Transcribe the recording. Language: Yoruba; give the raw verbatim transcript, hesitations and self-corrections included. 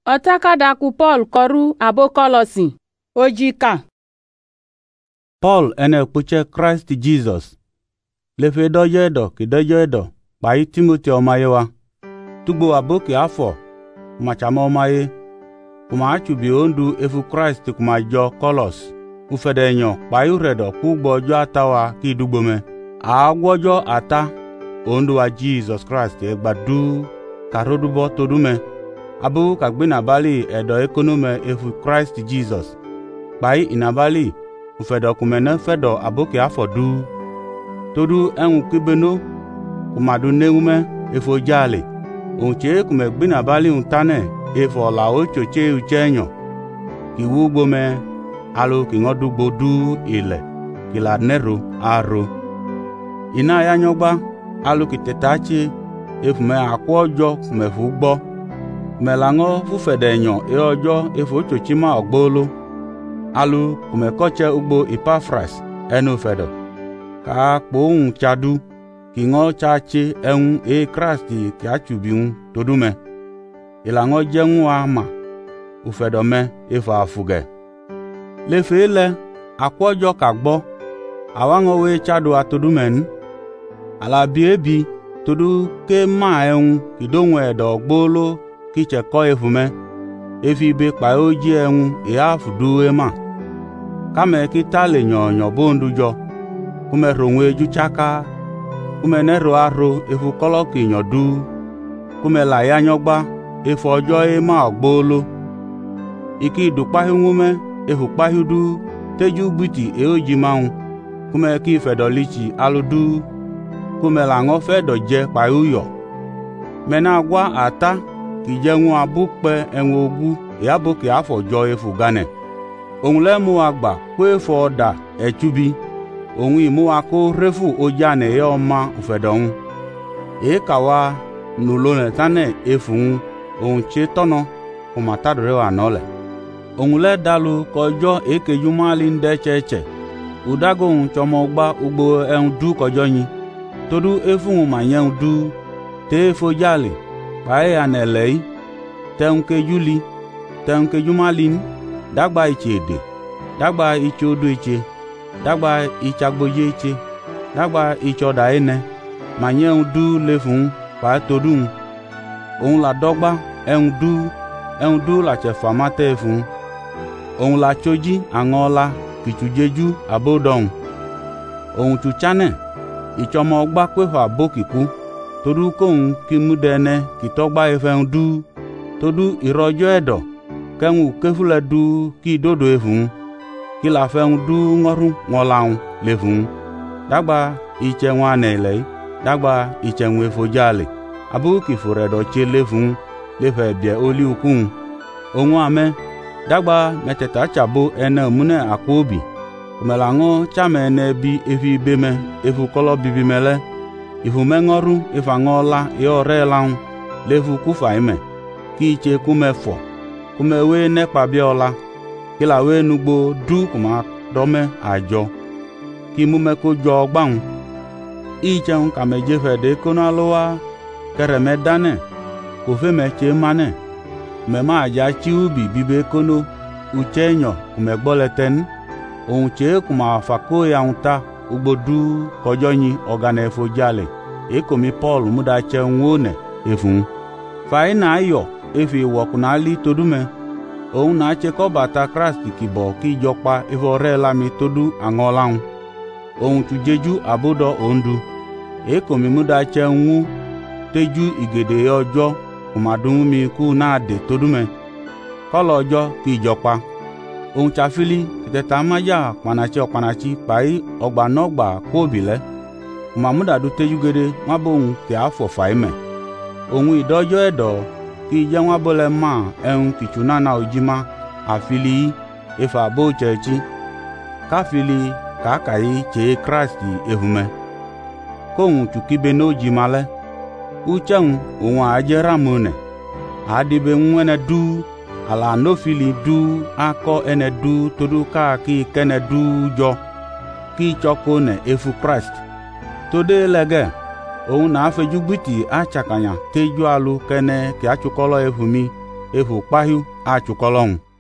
Otakadaku Paul koru abo Kolosi ojika. Paul ene kpuche Christ Jesus. Lefe dojo edo ki dojo edo pai Timothy omayewa. Tugbo aboki afọ machama omaye. Kuma achubi ondu efu Christ kuma jo Kolos. Ufedenyo pai uredo kugbo jo atawa ki dugbome. Agwojo ata ondu wa Jesus Christ egbadu karodubo todume. Abu kagbina bali edo ekonome efu Christ Jesus. Pai inabali ufedo kumene fedo aboki afodu. Todu enwu kibeno kumadu neume efo jale. Unche kumegbina bali untane efo la ochoche uchenyo. Kiwu gbome alo kingodu gbodu ile. Kila nero aro. Ina ya nyogba alo kitetachi efume akwojo kumefu gbo. Melango fufedenyo e ojo efo chochima ogbolo. Alu kumekoche ugbo Epafras enu fedo. Ka kpohun chadu kingo chache enun e Christi ki achubiun todume. Ilango jenwu ama ufedome efo afuge. Lefe ile akwojo kagbo awango we chadu atodumen. Ala biebi todu ke ma enun kidonwe edo gbolo kiche ko efume. Efi be pa oji enun e afudu ema. Kame kitale nyonyo bondujo. Kume ronwe juchaka. Kume nero aro efu koloki nyodu. Kume la ya nyogba efu ojo ema ogbolo. Iki dupahi ngume efu pahidu teju biti e oji maun. Kume ki fedolichi aludu. Kume la ngo fedo je pa uyo. Mena agwa ata ki jenwu abukpe enwo ogu e aboki afo jo efu gane. Òun lẹ́mú àgbà pé fọ́ọ̀dà ẹ̀túbi, òun ìmú akó réfù ojànè ẹ̀ ọmọ òfẹ̀dọ̀hún. Èékàwá nùlónẹ̀ tánẹ̀ efùhún, òun tse tọ́nà kòmátàdúrẹ́ wà nọ́lẹ̀. Òun lẹ́ dalu kọjọ́ èkéjú máàlì ń dẹ́tsẹ̀tsẹ̀. Ùdágò òun tsọmọ gbá ugbo ẹ̀hún dú kọjọ́ yin. Tódú efùhún mà nyẹ́hún dú. Té efojàlè, pàẹ́ ànẹ̀lẹ̀ yìí. Tẹ̀hún kejú li, tẹ̀hún kejú máàlì ní. Dagba iche ede, dagba iche odo iche, dagba iche agboje iche, dagba iche oda ene, ma nye un du lefun pa todun. Òun la dogba, en du, en du la chefa mate fun. Òun la choji angola, kichujeju abodon. Òun chuchane, ichomo ogba kwefa bokiku, todu koun kimudene kitogba efen du, todu irojo edo. Kengu kefule du ki dodo efun. Ki la feng du ngoru ngolaun lefun. Dagba iche wane le. Dagba iche nwe fojale. Abu ki foredo che lefun. Lefe bie oli ukun. Ongu ame. Dagba meteta chabo ene mune akobi. Kumelango chame ene bi efi beme. Efu kolo bibi mele. Ifu mengoru efa ngola e ore laun. Lefu kufa ime. Ki iche kumefo. Kume we nekpa biola. Kila we nugbo du kuma dome ajo. Ki mume ko jo gbaun. Ichen kame jefe de kono alowa. Kere me dane. Kofe me che mane. Me ma aja chi ubi bibe kono. Uche nyo kume gbole ten. Ohun che kuma fako ya unta. Ugbo du kojo nyi ogane efo jale. Eko mi Paul muda che nwone efun. Fa ina ayo. Efi wokuna li todume. Òun na cheko bata Christ kibo ki jokpa evore lami todu angolaun. Òun tujeju abodo ondu. Eko mi muda che nwu teju igede ojo kumadun mi ku na de todume. Kolo ojo ki jokpa. Òun chafili kiteta maja panachi opanachi pai ogba nogba kobile. Kumamuda du teju gede mabon ki afo faime. Òun idojo edo ki jenwa bole ma en kichuna na ojima afili efa bo chechi kafili kakai che Christi ehume kohun tukibe no jimale uchan ohun ajera mone adibe nwene du ala no fili du ako ene du todu ka ki kene du jo ki choko ne efu Christ tode lege. Òun na afejugbiti achakanya teju alu kene ki achukolo efumi efu kpahiu achukọlọnwụ